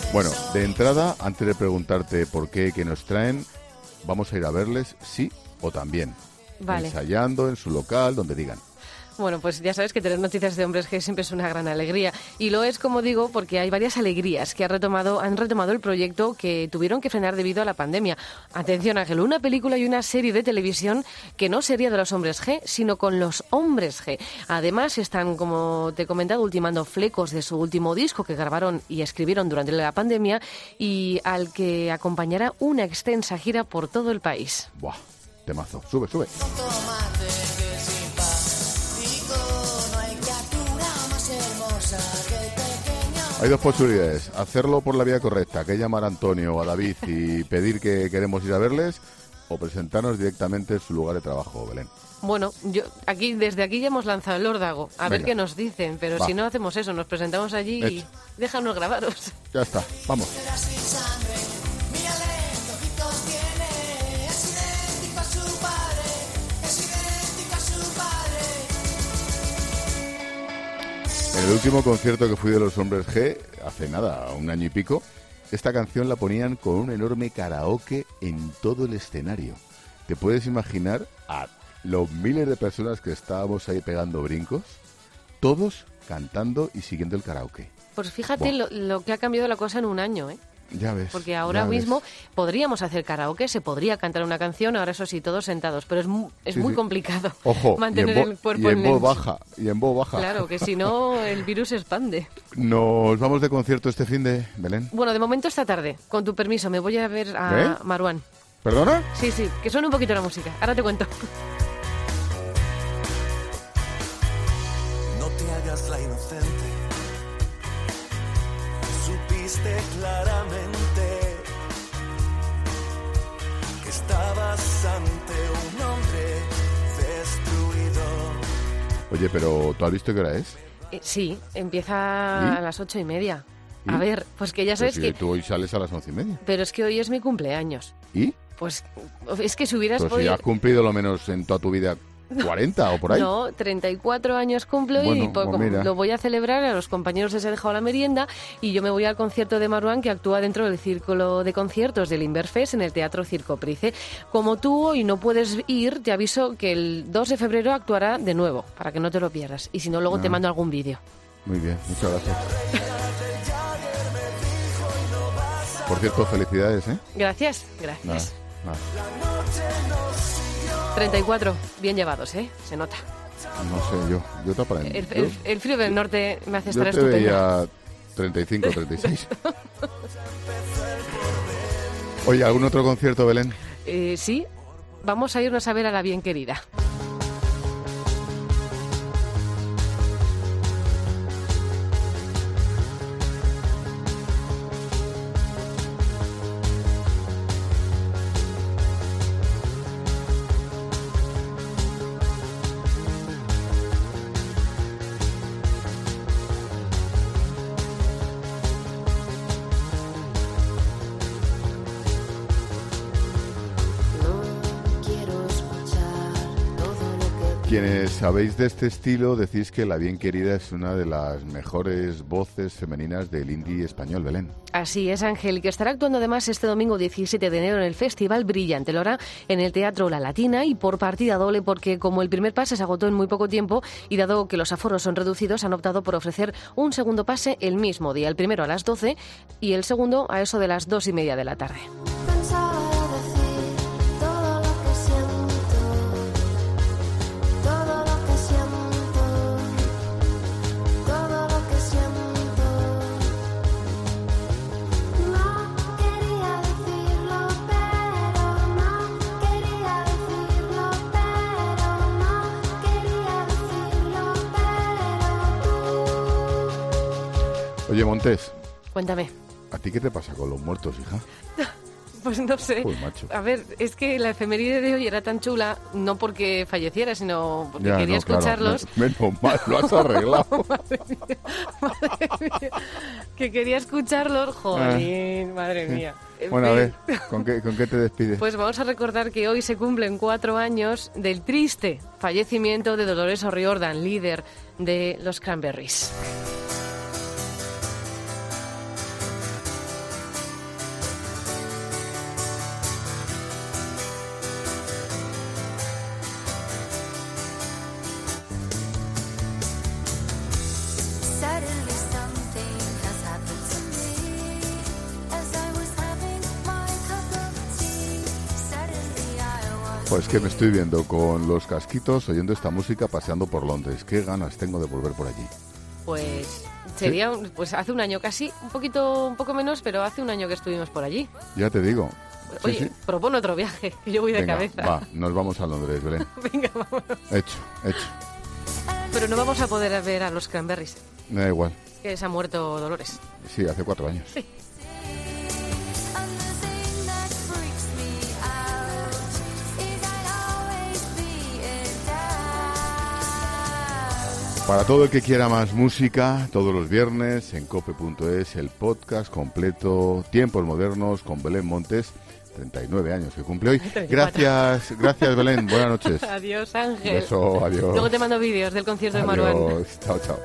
Speaker 1: Bueno, de entrada, antes de preguntarte por qué, qué nos traen, vamos a ir a verles, sí o también.
Speaker 18: Vale.
Speaker 1: Ensayando en su local, donde digan.
Speaker 18: Bueno, pues ya sabes que tener noticias de Hombres G siempre es una gran alegría. Y lo es, como digo, porque hay varias alegrías que ha retomado, han retomado el proyecto que tuvieron que frenar debido a la pandemia. Atención, Ángel, una película y una serie de televisión que no sería de los Hombres G, sino con los Hombres G. Además, están, como te he comentado, ultimando flecos de su último disco que grabaron y escribieron durante la pandemia y al que acompañará una extensa gira por todo el país.
Speaker 1: Buah, temazo. Sube, sube. Hay dos posibilidades, hacerlo por la vía correcta, que es llamar a Antonio o a David y pedir que queremos ir a verles, o presentarnos directamente en su lugar de trabajo, Belén.
Speaker 18: Bueno, yo aquí desde aquí ya hemos lanzado el órdago, a
Speaker 1: Venga.
Speaker 18: ver qué nos dicen, pero
Speaker 1: Va.
Speaker 18: si no hacemos eso, nos presentamos allí
Speaker 1: Hecho.
Speaker 18: y déjanos grabaros.
Speaker 1: Ya está, vamos. En el último concierto que fui de los Hombres G, hace nada, un año y pico, esta canción la ponían con un enorme karaoke en todo el escenario. ¿Te puedes imaginar a los miles de personas que estábamos ahí pegando brincos? Todos cantando y siguiendo el karaoke.
Speaker 18: Pues fíjate lo, lo que ha cambiado la cosa en un año, ¿eh?
Speaker 1: Ya ves.
Speaker 18: Porque ahora
Speaker 1: ya
Speaker 18: mismo
Speaker 1: ves.
Speaker 18: podríamos hacer karaoke, se podría cantar una canción, ahora eso sí, todos sentados, pero es, mu- es
Speaker 1: Sí,
Speaker 18: muy
Speaker 1: sí.
Speaker 18: complicado
Speaker 1: Ojo,
Speaker 18: mantener
Speaker 1: y en, vo-
Speaker 18: el cuerpo
Speaker 1: y en
Speaker 18: el-
Speaker 1: voz baja, y en voz baja.
Speaker 18: Claro, que si no el virus se expande.
Speaker 1: Nos vamos de concierto este fin de Belén.
Speaker 18: Bueno, de momento esta tarde, con tu permiso, me voy a ver a
Speaker 1: ¿Eh?
Speaker 18: Maruán.
Speaker 1: ¿Perdona?
Speaker 18: Sí, sí, que suene un poquito la música, ahora te cuento.
Speaker 17: No te hagas la inocente. Supiste claramente que estabas ante un hombre destruido.
Speaker 1: Oye, pero ¿tú has visto qué hora es?
Speaker 18: Eh, sí, empieza
Speaker 1: ¿Y?
Speaker 18: a las ocho y media.
Speaker 1: ¿Y?
Speaker 18: A ver, pues que ya
Speaker 1: Pero
Speaker 18: sabes
Speaker 1: si
Speaker 18: que...
Speaker 1: tú hoy sales a las once y media.
Speaker 18: Pero es que hoy es mi cumpleaños.
Speaker 1: ¿Y?
Speaker 18: Pues es que si hubieras
Speaker 1: Pues si
Speaker 18: podido...
Speaker 1: has cumplido lo menos en toda tu vida cuarenta o por ahí.
Speaker 18: No, treinta y cuatro años cumplo
Speaker 1: Bueno,
Speaker 18: y pues,
Speaker 1: pues
Speaker 18: como
Speaker 1: mira.
Speaker 18: lo voy a celebrar, a los compañeros les he dejado la merienda y yo me voy al concierto de Maruán que actúa dentro del círculo de conciertos del Inverfest en el Teatro Circo Price. Como tú hoy no puedes ir, te aviso que el dos de febrero actuará de nuevo, para que no te lo pierdas. Y si no, luego
Speaker 1: Ah.
Speaker 18: te mando algún vídeo.
Speaker 1: Muy bien, muchas gracias. Por cierto, felicidades, ¿eh?
Speaker 18: Gracias, gracias.
Speaker 1: Nada, nada.
Speaker 18: treinta y cuatro, bien llevados, ¿eh? Se nota.
Speaker 1: No sé, yo, yo te aprendo.
Speaker 18: El, el- el frío del norte me hace
Speaker 1: Yo
Speaker 18: estar
Speaker 1: te
Speaker 18: estupenda.
Speaker 1: veía treinta y cinco, treinta y seis. Oye, ¿algún otro concierto, Belén?
Speaker 18: Eh, sí, vamos a irnos a ver a la bien querida.
Speaker 1: Quienes sabéis de este estilo decís que La Bien Querida es una de las mejores voces femeninas del indie español, Belén.
Speaker 18: Así es, Ángel, que estará actuando además este domingo diecisiete de enero en el Festival Brillante, lo hará en el Teatro La Latina y por partida doble porque como el primer pase se agotó en muy poco tiempo y dado que los aforos son reducidos han optado por ofrecer un segundo pase el mismo día, el primero a las doce y el segundo a eso de las dos y media de la tarde.
Speaker 4: Pensaba decir todo lo que siento, todo lo que siento, todo lo que siento. No quería decirlo, pero no quería decirlo, pero no quería decirlo, pero tú.
Speaker 1: Oye, Montes,
Speaker 18: Cuéntame.
Speaker 1: ¿a ti qué te pasa con los muertos, hija?
Speaker 18: Pues no sé.
Speaker 1: Pues, macho.
Speaker 18: A ver, es que la efeméride de hoy era tan chula, no porque falleciera, sino porque
Speaker 1: Ya,
Speaker 18: quería
Speaker 1: no, claro,
Speaker 18: escucharlos.
Speaker 1: me- menos mal, lo has arreglado.
Speaker 18: Madre mía, madre mía, que quería escucharlos, jolín, madre
Speaker 1: Sí.
Speaker 18: mía. En
Speaker 1: Bueno, a
Speaker 18: fin.
Speaker 1: ver, ¿con qué, ¿con qué te despides?
Speaker 18: Pues vamos a recordar que hoy se cumplen cuatro años del triste fallecimiento de Dolores O'Riordan, líder de los Cranberries.
Speaker 1: Pues que me estoy viendo con los casquitos, oyendo esta música, paseando por Londres. Qué ganas tengo de volver por allí.
Speaker 18: Pues sería, ¿sí? Pues hace un año casi, un poquito, un poco menos, pero hace un año que estuvimos por allí.
Speaker 1: Ya te digo.
Speaker 18: Oye,
Speaker 1: sí, sí.
Speaker 18: Propone otro viaje, que yo voy de
Speaker 1: Venga,
Speaker 18: cabeza.
Speaker 1: Va, nos vamos a Londres, Belén.
Speaker 18: Venga, vámonos.
Speaker 1: Hecho, hecho.
Speaker 18: Pero no vamos a poder ver a los Cranberries.
Speaker 1: Me da igual.
Speaker 18: Que se ha muerto Dolores.
Speaker 1: Sí, hace cuatro años.
Speaker 18: Sí.
Speaker 1: Para todo el que quiera más música, todos los viernes en cope punto es, el podcast completo, Tiempos Modernos, con Belén Montes, treinta y nueve años que cumple hoy. Gracias, gracias Belén, buenas noches.
Speaker 18: Adiós, Ángel.
Speaker 1: Beso, adiós.
Speaker 18: Luego te mando vídeos del concierto de Maruán.
Speaker 1: Adiós, chao, chao.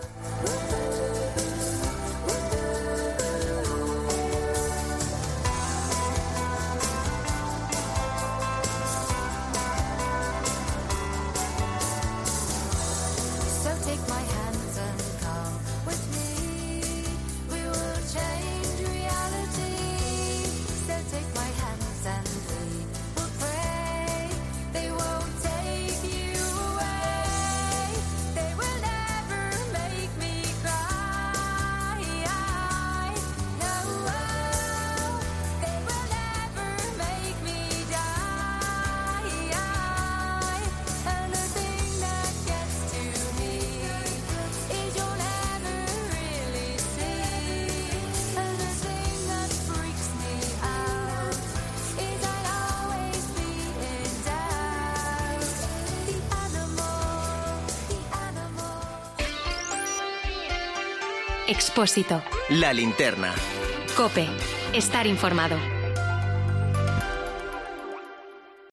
Speaker 3: Expósito.
Speaker 2: La linterna.
Speaker 3: COPE. Estar informado.